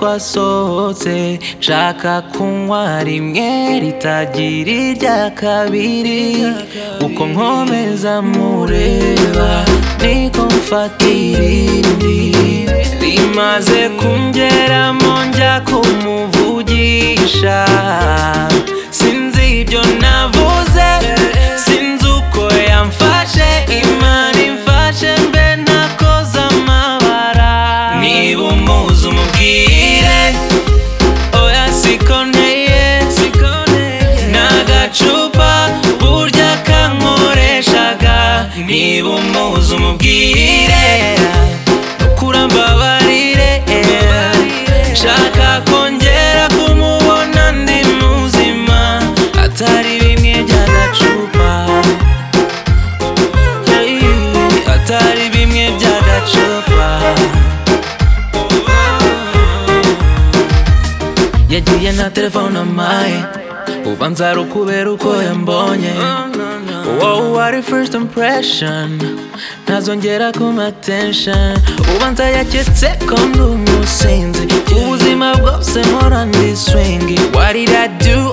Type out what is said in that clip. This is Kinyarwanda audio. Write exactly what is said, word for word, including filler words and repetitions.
twasohotse nshaka kunywa rimwe ritagira irya kabiri uko nkomeza mureba niko mfatira irindi rimaze kungeramo njya kumuvugisha sinzi ibyo navuze sinzi uko yamfashe Imana imfashe mbe nakoze amabara niba umuzi umubwire oya sikoneye n'agacupa burya kankoreshaga niba umuzi umubwire kurambabarire nshaka kongera kumubona ndi muzima atari bimwe by'agacupa atari bimwe by'agacupa yagiye na telefone amaye ubanza ari ukubera uko yambonye wowe wari first impression ntazongera kuma attention ubanza yaketse ko ndi umusinzi ubuzima bwose mpora ndi swing what did I do